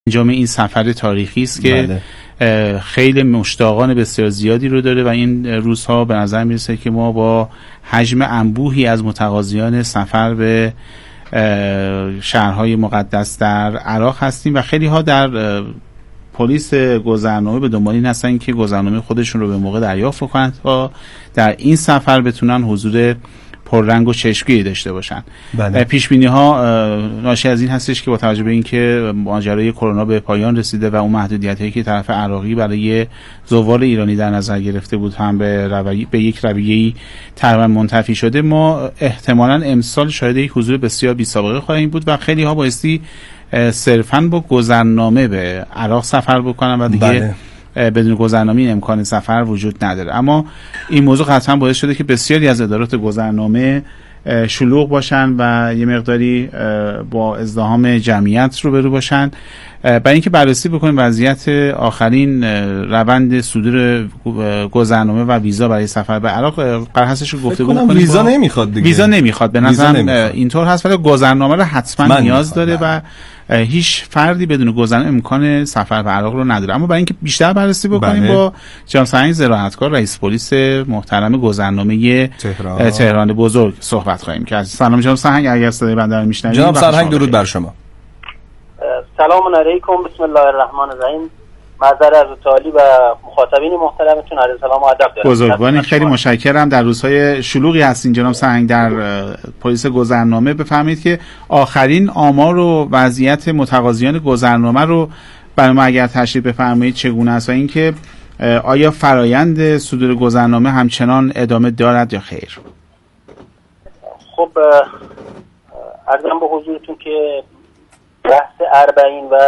انجام این سفر تاریخی است که خیلی مشتاقان بسیار زیادی رو داره و این روزها به نظر میرسه که ما با حجم انبوهی از متقاضیان سفر به شهرهای مقدس در عراق هستیم و خیلی ها در پلیس گذرنامه به دنبال این هستن که گذرنامه خودشون رو به موقع دریافت کنند تا در این سفر بتونن حضور پررنگ و چشمگیری داشته باشن. پیش بینی ها ناشی از این هستش که با توجه به اینکه ماجرای کرونا به پایان رسیده و اون محدودیتایی که طرف عراقی برای زوار ایرانی در نظر گرفته بود هم به یک رویه‌ای تقریبا منتفی شده، ما احتمالاً امسال شاهد یک حضور بسیار بی‌سابقه خواهیم بود و خیلی ها بایستی صرفاً با گذرنامه به عراق سفر بکنن و دیگه بدون گذرنامه این امکان سفر وجود نداره. اما این موضوع قطعا باعث شده که بسیاری از ادارات گذرنامه شلوغ باشن و یه مقداری با ازدحام جمعیت روبرو باشن. برای اینکه بررسی بکنیم وضعیت آخرین روند صدور گذرنامه و ویزا برای سفر به عراق، قرار هستش رو گفتگو کنیم. ویزا نمیخواد دیگه. ویزا نمیخواد به نظرم اینطور هست، ولی گذرنامه رو حتما نیاز داره و هیچ فردی بدون گذرنامه امکان سفر به عراق رو نداره. اما برای اینکه بیشتر بررسی بکنیم با جناب سرهنگ زراعتکار رئیس پلیس محترم گذرنامه تهران بزرگ صحبت خواهیم کرد. سلام جناب سرهنگ، اگر صدای بنده رو میشنوید. جناب سرهنگ درود بر شما. سلام علیکم، بسم الله الرحمن الرحیم. معذرت از تعالی و مخاطبین محترمتون عرض سلام و ادب دارم. بزرگوارین، خیلی متشکرم. در روزهای شلوغی هستین جناب سرهنگ در پلیس گذرنامه، بفرمایید که آخرین آمار و وضعیت متقاضیان گذرنامه رو برای ما اگر تشریح بفرمایید چگونه است و اینکه آیا فرایند صدور گذرنامه همچنان ادامه دارد یا خیر؟ خب عرضم به حضورتون که بحث اربعین و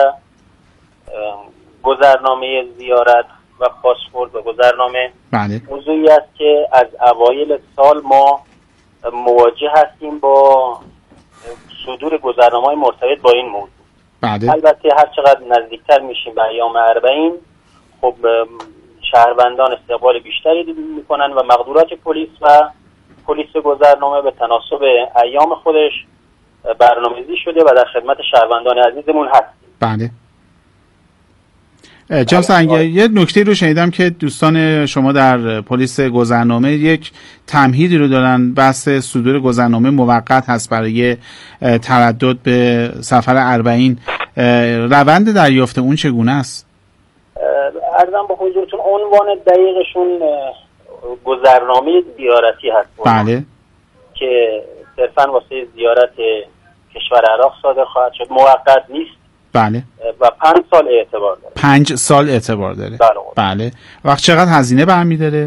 گذرنامه زیارت و پاسپورت و گذرنامه موضوعی است که از اوایل سال ما مواجه هستیم با صدور گذرنامه‌های مرتبط با این موضوع. البته هر چقدر نزدیکتر میشیم به ایام اربعین، خب شهروندان استقبال بیشتری میکنن و مقدورات پلیس گذرنامه به تناسب ایام خودش برنامه‌ریزی شده و در خدمت شهروندان عزیزمون هستیم. بله. جناب سرهنگ، یه نکته رو شنیدم که دوستان شما در پلیس گذرنامه یک تمهیدی رو دارن، بحث صدور گذرنامه موقت هست برای تردد به سفر اربعین. روند دریافت اون چگونه است؟ عرضم به حضورتون عنوان دقیقشون گذرنامه زیارتی هست. بله. که صرفاً واسه زیارت کشور عراق صادر خواهد شد، موقت نیست. بله. و 5 سال اعتبار داره. 5 سال اعتبار داره. بله. وقت چقدر هزینه برمی‌داره؟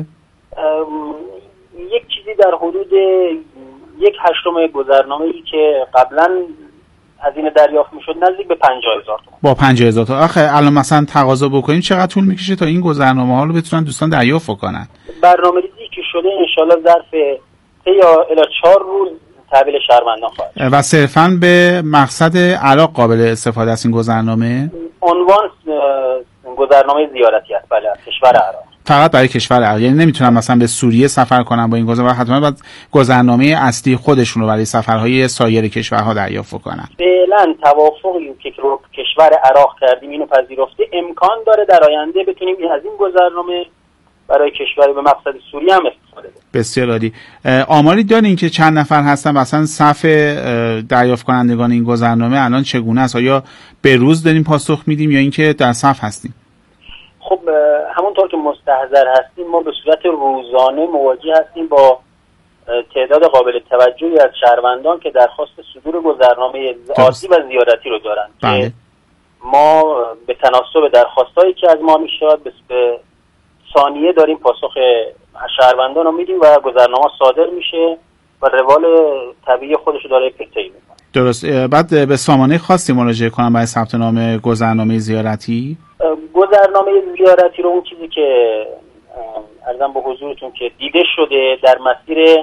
یک چیزی در حدود 1/8 گذرنامه‌ای که قبلا هزینه دریافت می‌شد نزدیک به 50,000 تومان. با 50,000 تومان. آخه الان مثلا تقاضا بکنیم چقدر طول می‌کشه تا این گذرنامه‌ها رو بتونن دوستان دریافت کنن؟ برنامه‌ریزی که شده ان شاءالله ظرف 3 الی 4 روز تحویل شهروندان خواهد شد. و صرفاً به مقصد عراق قابل استفاده است این گذرنامه؟ عنوان گذرنامه زیارتی است. بله، از کشور عراق. فقط برای کشور عراق، یعنی نمیتونن مثلا به سوریه سفر کنن با این گذرنامه، حتما باید گذرنامه اصلی خودشون رو برای سفرهای سایر کشورها دریافت کنن. فعلا توافقی که کشور عراق کردیم اینو پذیرفته، امکان داره در آینده بتونیم از این گذرنامه برای کشور به مقصد سوریه هم استفاده کنیم. بسیار عالی. آماری دارین که چند نفر هستن مثلا صف دریافت کنندگان این گذرنامه الان چگونه است؟ آیا به روز داریم پاسخ میدیم یا اینکه در صف هستیم؟ خب همونطور که مستحضر هستیم ما به صورت روزانه مواجه هستیم با تعداد قابل توجهی از شهروندان که درخواست صدور گذرنامه عادی و زیارتی رو دارن. بله. ما به تناسب درخواستایی که از ما میشود به ثانیه داریم پاسخ شهروندان رو میدیم و گذرنامه صادر میشه و روال طبیعی خودش رو داره طی میکنه. درست. بعد به سامانه خاصی مراجعه کنم برای ثبت نام گذرنامه زیارتی؟ گذرنامه زیارتی رو اون چیزی که عرضم به حضورتون که دیده شده در مسیر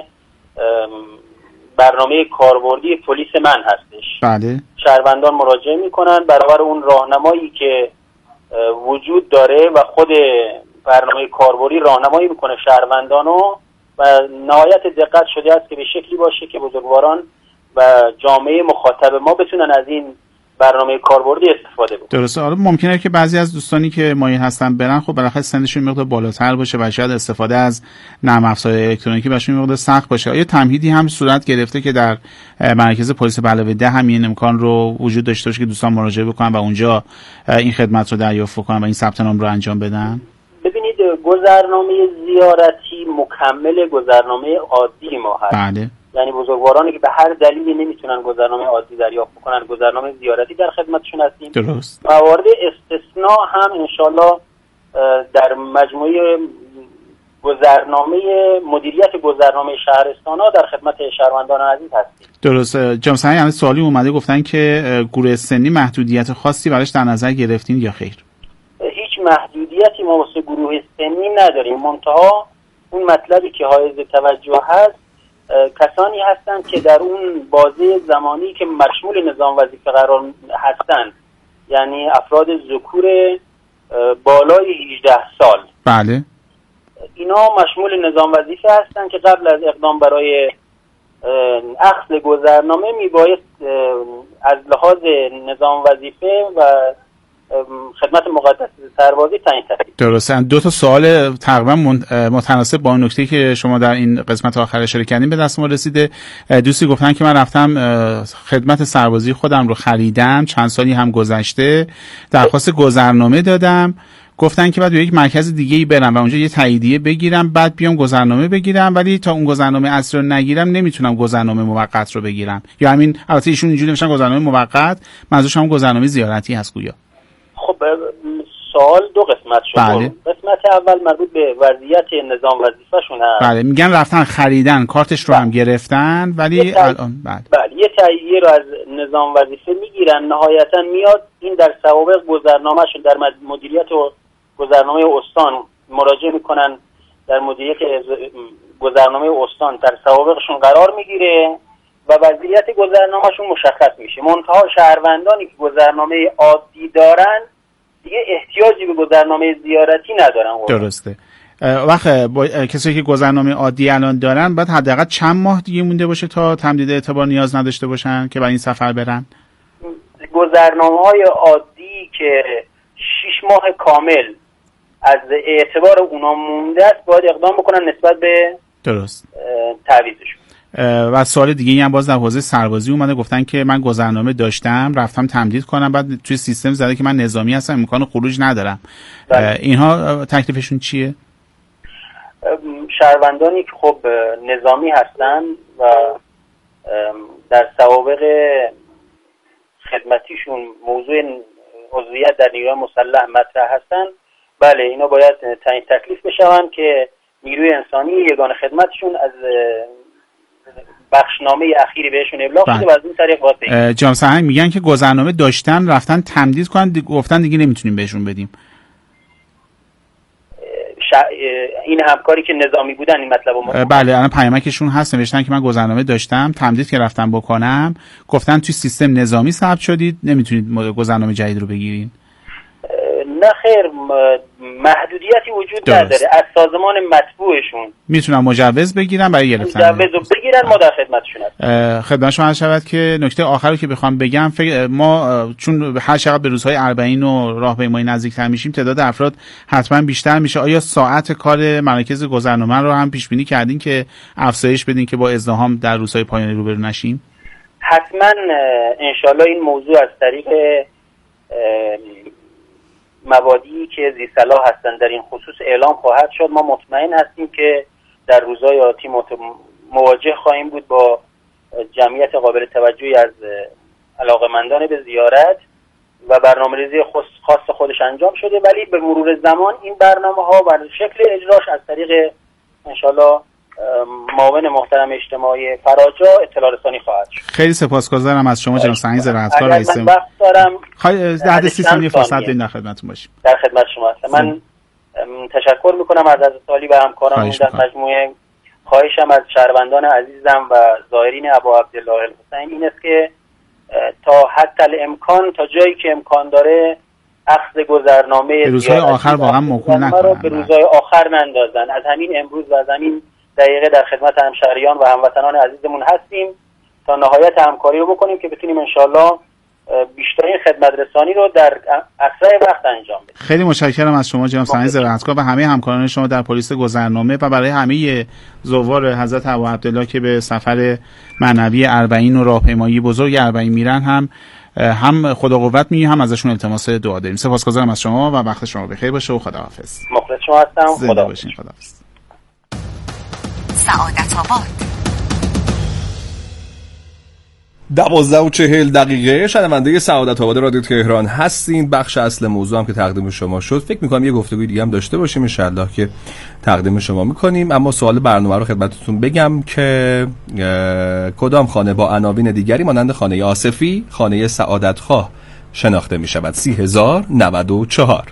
برنامه کاربردی پلیس من هستش. بله. شهروندان مراجعه میکنن برابر اون راهنمایی که وجود داره و خود برنامه کاربردی راهنمایی میکنه شهروندانو و نهایت دقت شده است که به شکلی باشه که بزرگواران و جامعه مخاطب ما بتونن از این برنامه کاربردی استفاده بکنیم. درسته. حالا ممکنه که بعضی از دوستانی که مایل هستن برن خب بالاخره سنشون مقدار بالاتر باشه و شاید استفاده از نرم افزارهای الکترونیکی براشون مقدار سخت باشه. آیا تمهیدی هم صورت گرفته که در مرکز پلیس بلاوه 10 هم این امکان رو وجود داشته باشه که دوستان مراجعه بکنن و اونجا این خدمت رو دریافت کنن و این ثبت نام رو انجام بدن؟ ببینید گذرنامه زیارتی مکمل گذرنامه عادی ما هست. بله. یعنی بزرگوارانی که به هر دلیلی نمیتونن گذرنامه عادی دریافت بکنن گذرنامه زیارتی در خدمتشون هستیم. درست. موارد استثناء هم انشالله در مجموعه گذرنامه مدیریت گذرنامه شهرستان‌ها در خدمت شهروندان عزیز هستیم. درست. جناب سعید یعنی سوالی اومده گفتن که گروه سنی محدودیت خاصی براش در نظر گرفتین یا خیر؟ هیچ محدودیتی ما واسه گروه سنی نداریم. منتها اون مطلبی که حائز توجه هست کسانی هستند که در اون بازه زمانی که مشمول نظام وظیفه قرار هستند، یعنی افراد ذکور بالای 18 سال. بله. اینا مشمول نظام وظیفه هستند که قبل از اقدام برای اخذ گذرنامه میبایست از لحاظ نظام وظیفه و خدمت مقدس سربازی تعیین تکلیف. درسته. دو تا سوال تقریبا متناسب با اون نکته که شما در این قسمت آخر اشاره کردین به دست ما رسیده. دوستی گفتن که من رفتم خدمت سربازی خودم رو خریدم، چند سالی هم گذشته، درخواست گذرنامه دادم، گفتن که بعد به یک مرکز دیگه‌ای برم و اونجا یه تاییدیه بگیرم بعد بیام گذرنامه بگیرم، ولی تا اون گذرنامه اصلی رو نگیرم نمیتونم گذرنامه موقت رو بگیرم. یا همین البته ایشون اینجوری نوشتن گذرنامه موقت، منظورش هم گذرنامه زیارتی هست گویا. خب سوال دو قسمت شد. بله. قسمت اول مربوط به وضعیت نظام وظیفه‌شون هست. بله، میگن رفتن خریدن، کارتش رو هم گرفتن ولی الان بله یه تاییدیه رو از نظام وظیفه میگیرن، نهایتا میاد این در سوابق گذرنامه‌شون در مدیریت و گذرنامه استان مراجعه میکنن، در مدیریت گذرنامه استان در سوابقشون قرار میگیره و وضعیت گذرنامه‌شون مشخص میشه. منتها شهروندانی که گذرنامه عادی دارن دیگه احتیاجی به گذرنامه زیارتی ندارن. درسته. وقت کسایی که گذرنامه عادی الان دارن باید حداقل چند ماه دیگه مونده باشه تا تمدید اعتبار نیاز نداشته باشن که برای این سفر برن؟ گذرنامه‌های عادی که 6 ماه کامل از اعتبار اونا مونده است باید اقدام بکنن نسبت به درست تعویضشون. و سوال دیگه هم باز در حوزه سربازی اومده، گفتن که من گذرنامه داشتم رفتم تمدید کنم بعد توی سیستم زده که من نظامی هستم امکان خروج ندارم. اینها تکلیفشون چیه؟ شهروندانی که خب نظامی هستن و در سوابق خدمتیشون موضوع عضویت در نیروی مسلح مطرح هستن، بله اینا باید تعیین تکلیف بشون که نیروی انسانی یگان خدمتشون از بخشنامه اخیری بهشون ابلاغ شده و از این طریق واسه جناب سهنگ میگن که گذرنامه داشتن رفتن تمدید کنن گفتن دیگه نمیتونیم بهشون بدیم. این همکاری که نظامی بودن این مطلبو بله الان پیامکشون هست، نوشتن که من گذرنامه داشتم تمدید که رفتم بکنم گفتن توی سیستم نظامی ثبت شدید نمیتونید گذرنامه جدید رو بگیرین. نه خیر، محدودیتی وجود نداره. از سازمان مطبوعشون میتونن مجوز بگیرن برای گرفتن مجوز رو بگیرن، ما در خدمتشون هستیم. خدمتشون عرض شود که نکته آخری که بخوام بگم ما چون هر چقدر به روزهای اربعین و راهپیمایی نزدیکتر میشیم تعداد افراد حتما بیشتر میشه. آیا ساعت کار مراکز گذرنامه رو هم پیش بینی کردین که افزایش بدین که با ازدحام در روزهای پایانی روبرو نشیم؟ حتما انشالله این موضوع از طریق مبادی که ذی صلاح هستند در این خصوص اعلام خواهد شد. ما مطمئن هستیم که در روزهای آتی مواجه خواهیم بود با جمعیت قابل توجهی از علاقمندان به زیارت و برنامه‌ریزی خاص خودش انجام شده، ولی به مرور زمان این برنامه‌ها و شکل اجراش از طریق انشالله معاون محترم اجتماعی فراجا اطلاع رسانی خواهد شد. خیلی سپاسگزارم از شما جناب سعید زراعتکار رئیس. من وقت دارم در 30 ثانیه فرصت بدین در خدمتتون باشیم. در خدمت شما هستم. من تشکر میکنم از طالی و همکاران در مجموعه. خواهشم از شهروندان عزیزم و زائرین ابا عبدالله الحسین این است که تا حتی الامکان تا جایی که امکان داره اخذ گذرنامه به روزهای آخر واقعا موکول نکنن، به روزهای آخر نندازن. از همین امروز و از همین دقیقه در خدمت همشهریان و هموطنان عزیزمون هستیم تا نهایت همکاری رو بکنیم که بتونیم انشالله بیشترین خدمت رسانی رو در اسرع وقت انجام بدیم. خیلی متشکرم از شما جناب سعید زراعتکار و همه همکاران شما در پلیس گذرنامه و برای همه زوار حضرت ابوعبدالله که به سفر معنوی اربعین و راهپیمایی بزرگ اربعین میرن هم خدا قوت میگیم، هم ازشون التماس دعا داریم. سپاسگزارم از شما و وقت شما بخیر باشه و خداحافظ. مخلص شما هستم. خدا باشین. خداحافظ. سعادت آباد 12:40 شنونده سعادت آباد رادیو تهران هستین. بخش اصل موضوع هم که تقدیم شما شد، فکر می‌کنم یه گفتگوی دیگه هم داشته باشیم ان شاءالله که تقدیم شما می‌کنیم. اما سوال برنامه رو خدمتتون بگم که کدام خانه با عناوین دیگری مانند خانه آصفی، خانه سعادتخواه شناخته می‌شود؟ 30094.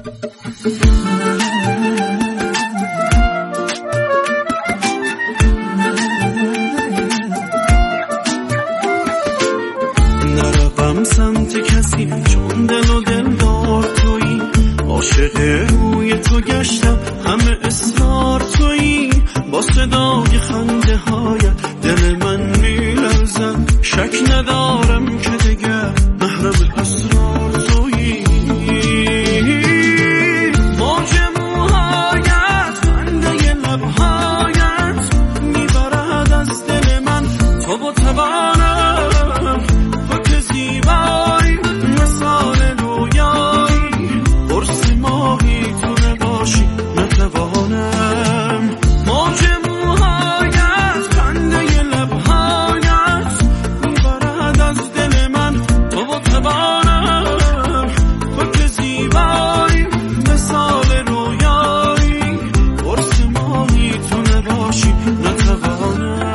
سمت کسی چون دل و دلدار تویی، عاشق روی تو گشتم همه اصرار تویی، با صدای خنده هایت دل من میلرزد، شک ندارم که دیگر محرم اسرار تویی. موج موهایت خنده لبهایت میبرد از دل من، تو با توانم تو که زیبایی مثال رویایی، قرص ماهی تو نباشی نتوانم. موج موهایت خنده لبهایت میبرد از دل من، تو با توانم تو که زیبایی مثال رویایی، قرص ماهی تو نباشی نتوانم.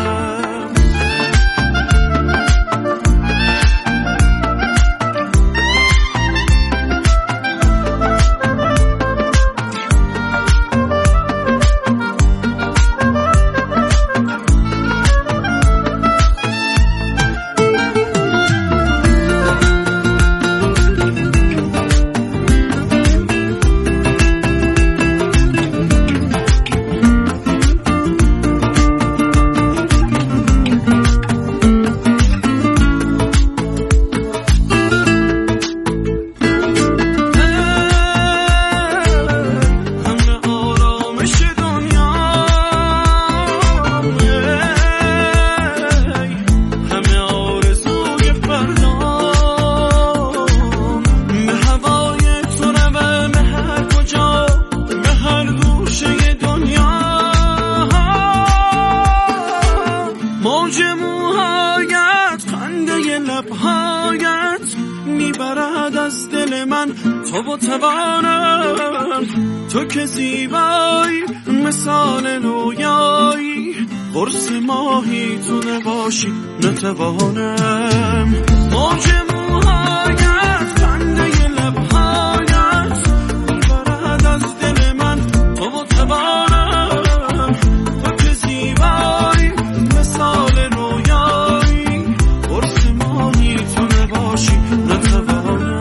تو با توانم تو که زیبایی مثال رویایی، قرص ماهی تو نباشی نتوانم. موج موهایت خنده لبهایت میبرد از دل من، تو با توانم تو که زیبایی مثال رویایی، قرص ماهی تو نباشی نتوانم.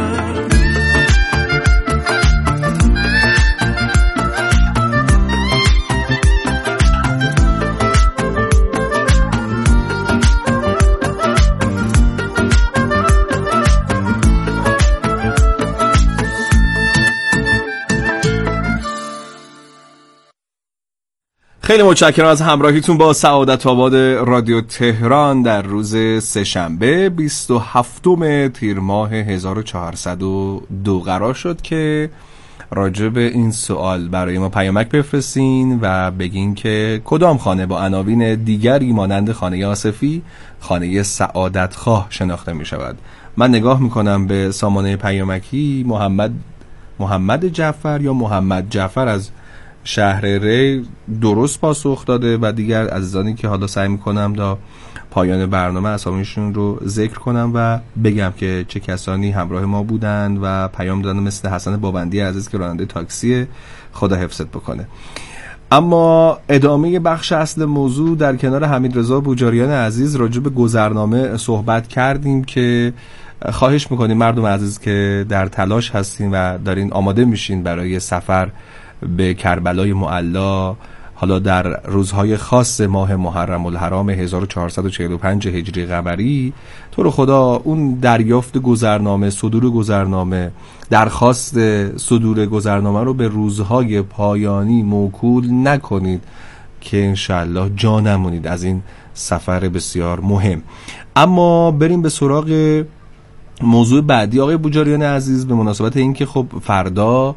خیلی متشکرم از همراهیتون با سعادت آباد رادیو تهران در روز سه‌شنبه 27 تیر ماه 1402 قرار شد که راجع به این سوال برای ما پیامک بفرستین و بگین که کدام خانه با عناوین دیگری مانند خانه آصفی، خانه سعادتخواه شناخته می شود. من نگاه میکنم به سامانه پیامکی محمد جعفر یا محمد جعفر از شهر ری درست پاسخ داده و دیگر عزیزانی که حالا سعی میکنم تا پایان برنامه اسامیشون رو ذکر کنم و بگم که چه کسانی همراه ما بودند و پیام دادن، مثل حسن بابندی عزیز که راننده تاکسی، خدا حفظت بکنه. اما ادامه بخش اصل موضوع، در کنار حمیدرضا بوجاریان عزیز راجع به گذرنامه صحبت کردیم که خواهش میکنیم مردم عزیز که در تلاش هستین و دارین آماده میشین برای سفر به کربلای معلا، حالا در روزهای خاص ماه محرم الحرام 1445 هجری قمری، تو رو خدا اون دریافت گذرنامه، صدور گذرنامه، درخواست صدور گذرنامه رو به روزهای پایانی موکول نکنید که انشالله جا نمونید از این سفر بسیار مهم. اما بریم به سراغ موضوع بعدی آقای بوجاریان عزیز، به مناسبت اینکه خب فردا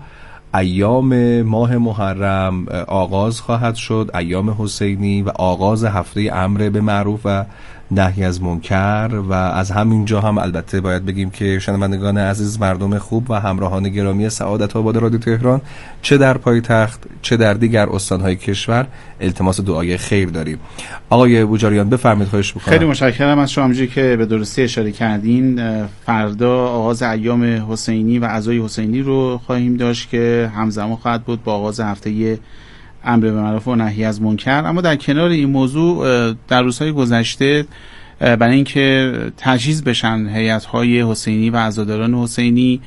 ایام ماه محرم آغاز خواهد شد، ایام حسینی و آغاز هفته امر به معروف و نهی از منکر، و از همینجا هم البته باید بگیم که شنوندگان عزیز، مردم خوب و همراهان گرامی سعادت آباد رادیو تهران، چه در پایتخت چه در دیگر استانهای کشور، التماس دعای خیر داریم. آقای بوجاریان بفرمایید، خواهش می‌کنم. خیلی متشکرم از شما. همونجوری که به درستی اشاره کردین، فردا آغاز ایام حسینی و عزای حسینی رو خواهیم داشت که همزمان خواهد بود با آغاز هفته امر به معروف و نهی از منکر. اما در کنار این موضوع در روزهای گذشته برای اینکه تجهیز بشن هیئت‌های حسینی و عزاداران حسینی،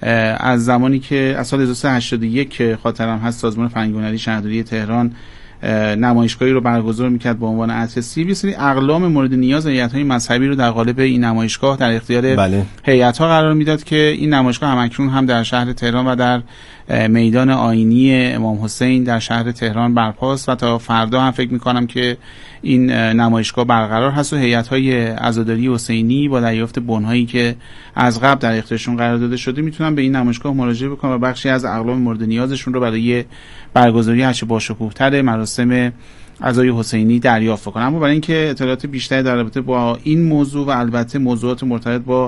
از زمانی که از سال 1381 که خاطرم هست سازمان فرهنگ و هنری شهرداری تهران نمایشگاهی رو برگزار میکرد با عنوان عطرسی، یه سری اقلام مورد نیاز هیئت‌های مذهبی رو در قالب این نمایشگاه در اختیار هیئت‌ها قرار میداد که این نمایشگاه همکنون هم در شهر تهران و در میدان آیینی امام حسین در شهر تهران برپاست و تا فردا هم فکر میکنم که این نمایشگاه برقرار هست و هیئت‌های عزاداری حسینی با دریافت بن‌هایی که از قبل در اختیارشون قرار داده شده میتونن به این نمایشگاه مراجعه بکنن و بخشی از اقلام مورد نیازشون رو برای برگزاری هرچه باشکوه‌تر مراسم عزای حسینی دریافت کنن. اما برای اینکه اطلاعات بیشتری در رابطه با این موضوع و البته موضوعات مرتبط با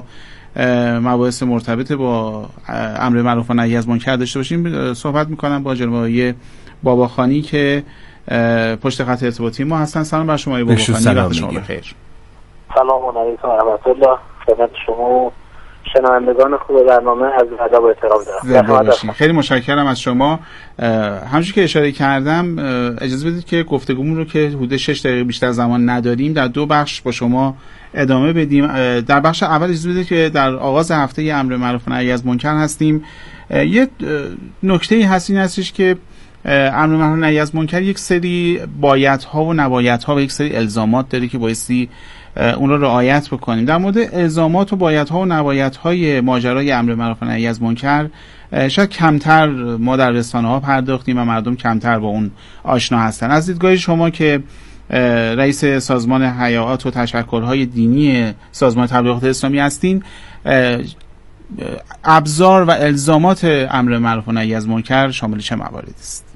مباحث مرتبط با امر معروف و نهی از منکر داشته باشیم، صحبت میکنم با جناب آقای باباخانی که پشت خط ارتباطی ما هستن. سلام بر شما آقای باباخانی، وقت شما بخیر. سلام علیکم و رحمت الله. خدمت شما شنوندگان خوب برنامه از ادب و احترام دارم. خیلی متشکرم از شما. همونجوری که اشاره کردم اجازه بدید که گفتگومون رو که حدود 6 دقیقه بیشتر زمان نداریم در دو بخش با شما ادامه بدیم. در بخش اول اجازه بدید که در آغاز هفته امر معروف و نهی از منکر هستیم. یه نکته‌ای هستش که امر معروف و نهی از منکر یک سری بایدها و نبایدها و یک سری الزامات داره که بایستی اون رو رعایت بکنیم. در مورد الزامات و بایدها و نبایدهای ماجرای امر معروف و نهی از منکر شاید کمتر ما در رسانه‌ها پرداختیم و مردم کمتر با اون آشنا هستن. از دیدگاه شما که رئیس سازمان هیئات و تشکل‌های دینی سازمان تبلیغات اسلامی هستین، ابزار و الزامات امر معروف و نهی از منکر شامل چه مواردی است؟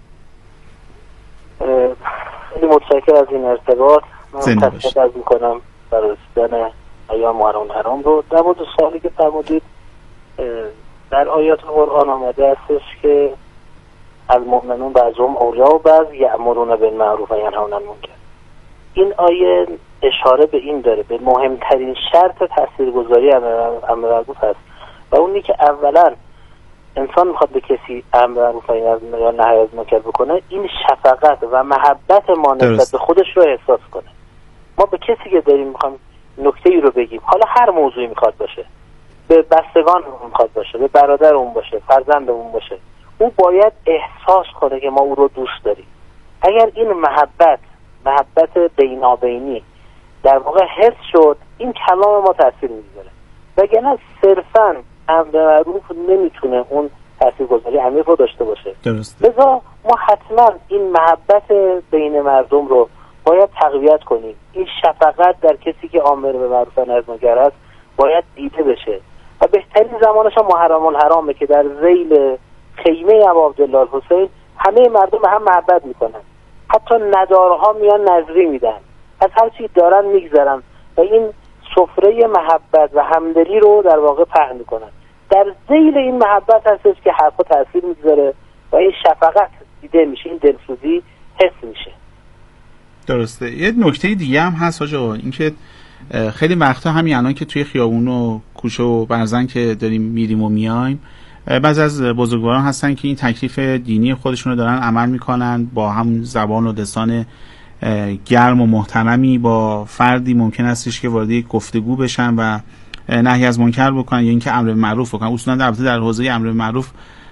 خیلی متشکرم از این ارتباط. من تشکر می‌کنم برای رسیدن ایام محرم الحرام رو. در مورد سوالی که فرمودید، در آیات قرآن آمده استش که المؤمنون بعضهم اولیاء بعض یأمرون بالمعروف و ینهون عن المنکر. این آیه اشاره به این داره، به مهمترین شرط تاثیرگذاری امر معروف هست و اونی که اولا انسان میخواد به کسی امر معروف یا نهی از منکر بکنه، این شفقت و محبت ما نسبت به خودش رو احساس کنه. ما به کسی که داریم میخوایم نکته‌ای رو بگیم، حالا هر موضوعی میخواد باشه، به بستگان میخواد باشه، به برادر اون باشه، فرزند اون باشه، او باید احساس کنه که ما او رو دوست داریم. اگر این محبت بینابینی در واقع حس شد، این کلام ما تاثیر میذاره. وگرنه صرفاً امر معروف نمیتونه اون تاثیرگذاری عمیق رو داشته باشه. لذا ما حتما این محبت بین مردم رو باید تقویت کنیم. این شفقت در کسی که آمر به معروف و نهی از منکر است باید دیده بشه و بهترین زمانش هم محرم الحرامه که در ذیل خیمه ابا عبدالله الحسین همه مردم به هم محبت میکنن، حتی ندارها میان نذری میدن، از هر چی دارن میگذرن و این سفره محبت و همدلی رو در واقع پهن میکنن. در ذیل این محبت هستش که حرفا تاثیر میگذاره و این شفقت دیده میشه، این دلسوزی حس میشه. درسته. یه نکته دیگه هم هست آقا، این که خیلی وقتا همین الان که توی خیابون و کوچه و برزن که داریم میریم و میایم، بعضی از بزرگواران هستن که این تکلیف دینی خودشون رو دارن عمل میکنن، با هم زبان و لسان گرم و محترمی با فردی ممکن استش که وارد یک گفتگو بشن و نهی از منکر بکنن یا اینکه امر معروف بکنن. اصولا در حوزه امر معروف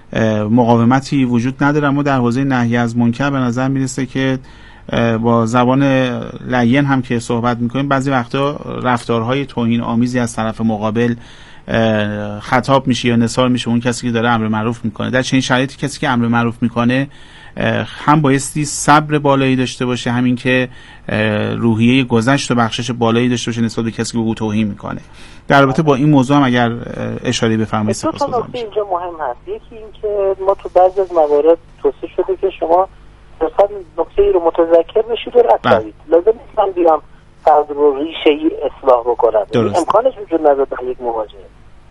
مقاومتی وجود نداره. ما در حوزه نهی از منکر به نظر میرسه که با زبان لین هم که صحبت میکنیم بعضی وقتا رفتارهای توهین آمیزی از طرف مقابل خطاب میشه یا نثار میشه اون کسی که داره امر معروف میکنه. در چنین شرایطی کسی که امر معروف میکنه هم بایستی صبر بالایی داشته باشه، همین که روحیه گذشت و بخشش بالایی داشته باشه نسبت به کسی که به او توهین میکنه. در رابطه با این موضوع هم اگر اشاره بفرمایید. دو تا نکته اینجا مهم هست. یکی این که ما تو بعضی از موارد توصیه شده که شما مثلا نکته رو متذکر بشید و رد کنید. لازم نیست من بیام فرد رو ریشه‌ای اصلاح بکنم. امکانش وجود نداره در یک مواجهه.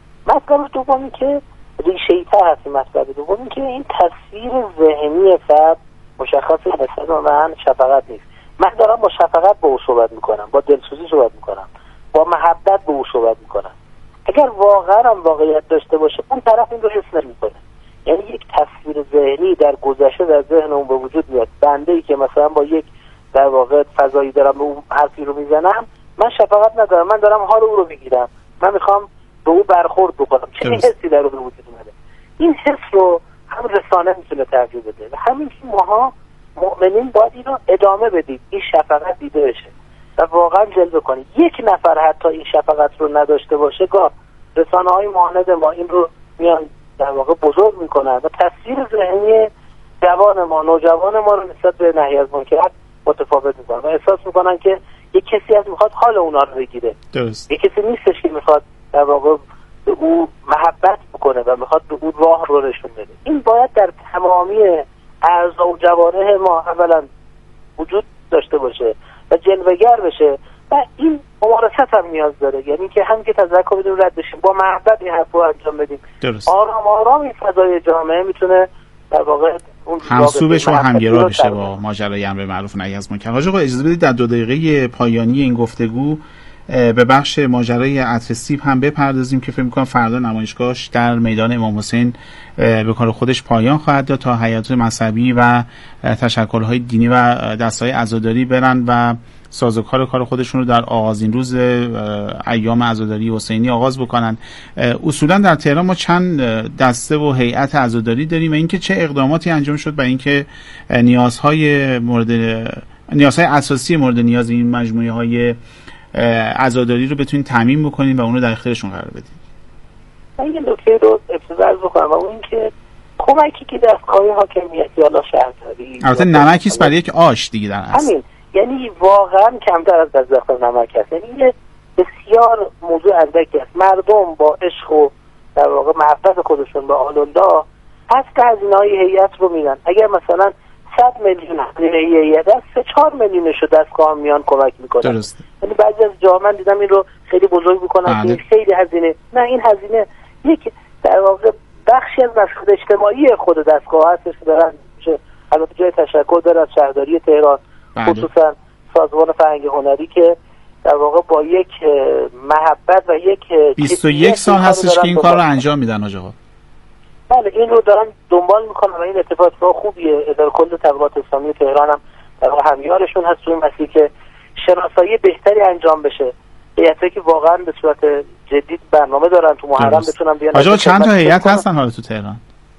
مطلب دومی که ریشه‌ای تر هست، مطلب دومی که این تصویر ذهنی فرد مشخص نسبت من شفقت نیست. من دارم با شفقت با او صحبت میکنم، با دلسوزی صحبت میکنم، با محبت با او صحبت میکنم. اگر واقعا هم واقعیت داشته باشه اون طرف این رو حس نمیکنه. یعنی یک تصویر ذهنی در گذشته در ذهن اون به وجود میاد. بنده‌ای که مثلا با یک در واقع فضایی دارم به اون حرفی رو میزنم، من شفقت ندارم، من دارم حال او رو میگیرم، من میخوام به او برخورد بکنم. چه حسی در او به وجود اومده؟ این حس رو هم رسانه میتونه ترجیح بده و همین که ماها مؤمنین باید این رو ادامه بدیم، این شفقت دیده بشه و واقعا جلوه کنید. یک نفر حتی این شفقت رو نداشته باشه، گاه رسانه‌های مانند ما این رو میان در واقع بزرگ میکنن و تصویر ذهنی جوان ما، نوجوان ما رو نسبت به نهی از منکر متفاوت میکنن و احساس میکنن که یک کسی از میخواد حال اونا رو بگیره. درست. یک کسی نیستش که میخواد در واقع به او محبت بکنه و میخواد به او راه رو نشون بده. این باید در تمامی اعضا و جوارح ما اولا وجود داشته باشه و جلوه‌گر بشه و این ممارست هم نیاز داره. یعنی که هم که تذکر بدیم رد بشیم، با محبت این حرف رو انجام بدیم. درست. آرام آرام این فضای جامعه میتونه در واقع همسو بشه و همگرا بشه با ماجرای امر معروف و نهی از منکر. حاج آقا اجازه بدید در 2 دقیقه پایانی این گفتگو به بخش ماجرای عطر سیب هم بپردازیم که فکر می‌کنم فردا نمایشگاهش در میدان امام حسین به کار خودش پایان خواهد داد تا هیئات مذهبی و تشکل‌های دینی و دست‌های عزاداری برن و سازوکار کار خودشون رو در آغازین روز ایام عزاداری حسینی آغاز بکنن. اصولا در تهران ما چند دسته و هیئت عزاداری داریم و اینکه چه اقداماتی انجام شد برای اینکه نیازهای اساسی مورد نیاز این مجموعه‌های عزاداری رو بتونین تامین بکنین و اون رو در اختیارشون قرار بدین. من یه نکته رو ابتدا بکنم و اون که کمکی که دستگاه حاکمیتی یا شهرداری البته نمکی است برای یک آش دیگه در اصل. همین، یعنی واقعا کمتر از دستگاه نمک هست. یعنی بسیار موضوع اندکی است. مردم با عشق و در واقع محبت خودشون به آل‌الله اصل هزینه‌های هیئت رو میدن. اگر مثلا 100 میلیون هزینه هیئت است، 3-4 میلیونش رو دستگاه میان کمک میکنن. درسته. یعنی بعضی از جاها من دیدم این رو خیلی بزرگ میکنن که خیلی هزینه. نه، این هزینه یک در واقع بخشی از مسئله اجتماعی خود دستگاه هستش که دارن البته جای تشکر داره از شهرداری تهران، خصوصا سازمان فرهنگ هنری که در واقع با یک محبت و یک 21 سال هستش که این کار رو انجام میدن آقا. بله، این رو دارن دنبال میکنن و این اتفاق خوبیه. اداره کل تبلیغات اسلامی تهران هم در واقع همیارشون هست توی مسیر که شناسایی بهتری انجام بشه. هیئتی که واقعا به صورت جدید برنامه دارن تو محرم بتونن بیان. آقا چند تا هیئت هستن حالا تو تهران؟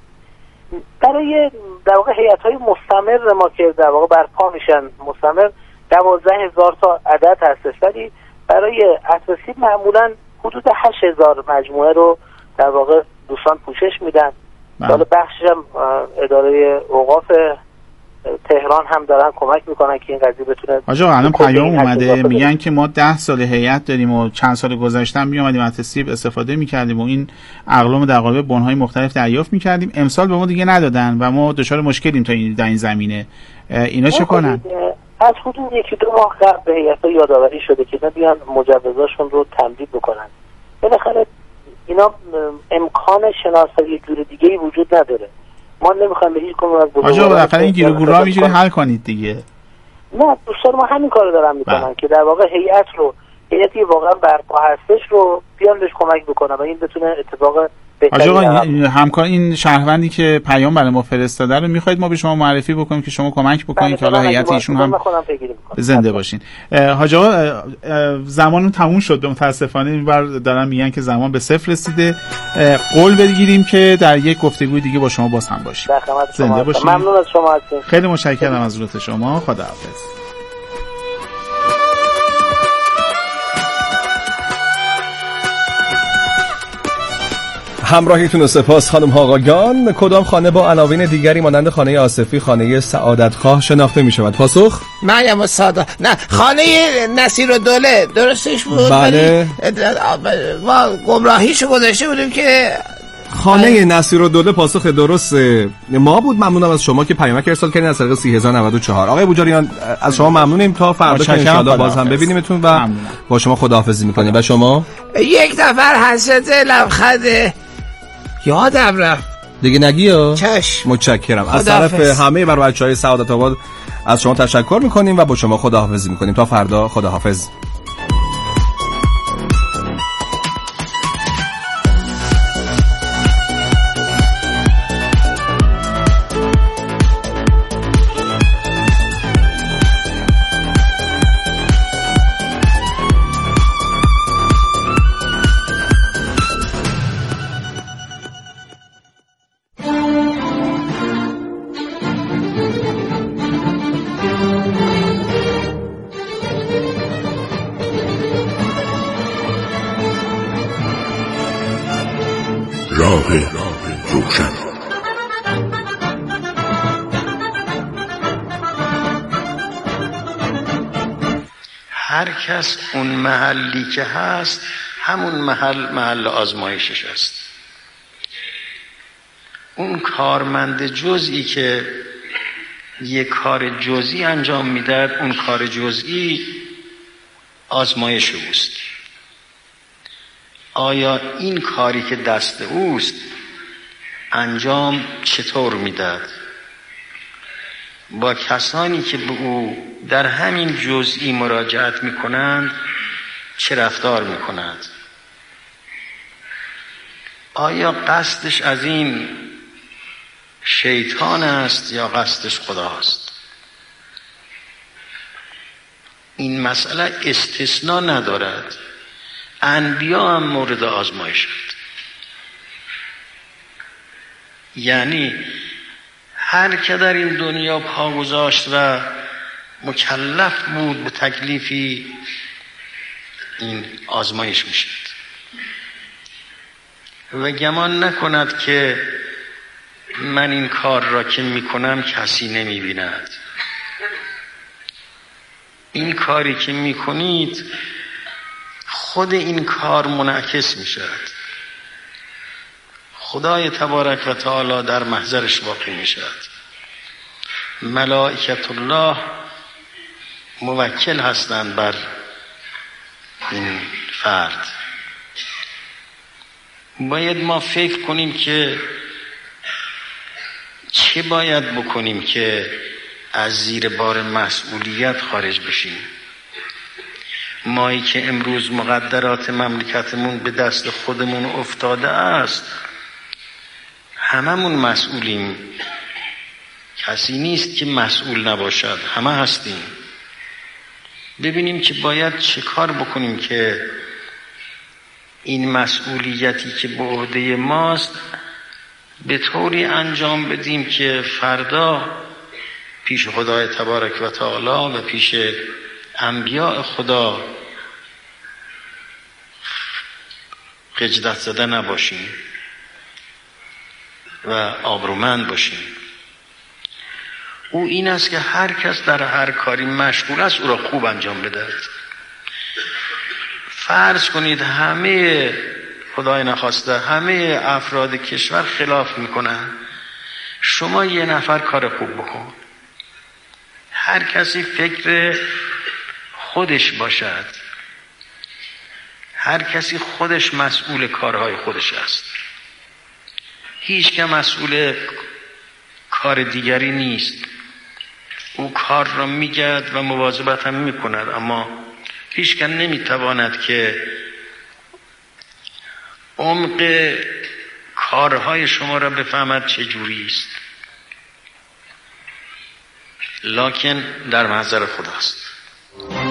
برای در واقع هیئت‌های مستمر ما که در واقع برپا میشن مستمر 12,000 تا عدد هستش، ولی برای اساسی معمولا حدود 8,000 مجموعه رو در واقع دوستان پوشش میدن. حالا بخشش هم اداره اوقاف تهران هم دارن کمک میکنن که این قضیه بتونه. آقا الان پیام اومده میگن که ما 10 سال هیئت داریم و چند سال گذشته می اومدیم از سیب استفاده میکردیم و این اقلام در قالب بن‌های مختلف دریافت میکردیم، امسال به ما دیگه ندادن و ما دچار مشکلیم تا در این زمینه. اینا چه کنن؟ از حدود 1-2 ماه قبل به هیئت‌ها یادآوری شده که بیان مجوزاشون رو تمدید بکنن. بالاخره اینا امکان شناسایی جور دیگه‌ای وجود نداره. ما نمیخوایم به هیچ کدوم از آقا بالاخره این گیر و گورا می‌جوری حل کنید دیگه. نه، دوستان ما همین کارو دارن میکنن که در واقع هیئتی واقعا برپا هستش رو بیان بهش کمک بکنن و این بتونه اتفاق آقا همکار این شهروندی که پیام برای ما فرستاده رو میخواید ما به شما معرفی بکنیم که شما کمک بکنید که حالا هیئت ایشون هم زنده باشین. حاج آقا زمان تموم شد متاسفانه، این بار دارن میگن که زمان به صفر رسیده. قول بگیریم که در یک گفتگوی دیگه با شما باز هم باشیم. زنده باشین. ممنون از شما هستیم. خیلی متشکرم از لطف شما. خداحافظ. همراهیتون و سپاس خانم ها آقایان. کدام خانه با عناوین دیگری مانند خانه آصفی، خانه سعادتخواه شناخته می شود؟ پاسخ؟ مریم السعاده. نه، خانه نصیرالدوله درستش بود. بله. ما گمراهیشو گذاشته بودیم که خانه نصیرالدوله پاسخ درسته ما بود. ممنونم از شما که پیامک ارسال کردین از طریق 3094. آقای بوجاریان از شما ممنونم. تا فردا که ان شاءالله باز هم ببینیمتون و با شما خداحافظی می‌کنیم. و شما یک نفر حسرت لبخند یادم رفت دیگه نگیو. چشم. متشکرم. از طرف همه بچه‌های سعادت آباد از شما تشکر می‌کنیم و با شما خداحافظی می‌کنیم. تا فردا. خداحافظ. روشن. هر کس اون محلی که هست همون محل آزمایشش است. اون کارمند جزئی که یک کار جزئی انجام میدهد اون کار جزئی آزمایش اوست. آیا این کاری که دست اوست انجام چطور میدهد؟ با کسانی که به او در همین جزئی مراجعت میکنند چه رفتار میکند؟ آیا قصدش از این شیطان است یا قصدش خداست؟ این مسئله استثناء ندارد. انبیا هم مورد آزمایش شد. یعنی هر که در این دنیا پا گذاشت و مکلف بود به تکلیفی این آزمایش میشد و گمان نکند که من این کار را که میکنم کسی نمیبیند. این کاری که میکنید خود این کار منعکس میشد. خدای تبارک و تعالی در محضرش واقع میشد. ملائکت الله موکل هستند بر این فرد. باید ما فکر کنیم که چه باید بکنیم که از زیر بار مسئولیت خارج بشیم. مایی که امروز مقدرات مملکتمون به دست خودمون افتاده است هممون مسئولیم. کسی نیست که مسئول نباشد، همه هستیم. ببینیم که باید چه کار بکنیم که این مسئولیتی که به عهده ماست به طوری انجام بدیم که فردا پیش خدای تبارک و تعالی و پیش انبیاء خدا خجلت زده نباشیم و آبرومند باشیم. او این است که هر کس در هر کاری مشغول است او را خوب انجام بده. فرض کنید همه خدای نخواسته همه افراد کشور خلاف میکنن، شما یه نفر کار خوب بکن. هر کسی فکر خودش باشد، هر کسی خودش مسئول کارهای خودش است. هیچ که مسئول کار دیگری نیست. او کار را میگد و مواظبت هم میکند، اما هیچ که نمیتواند که عمق کارهای شما را بفهمد چه جوری است، لکن در محضر خداست.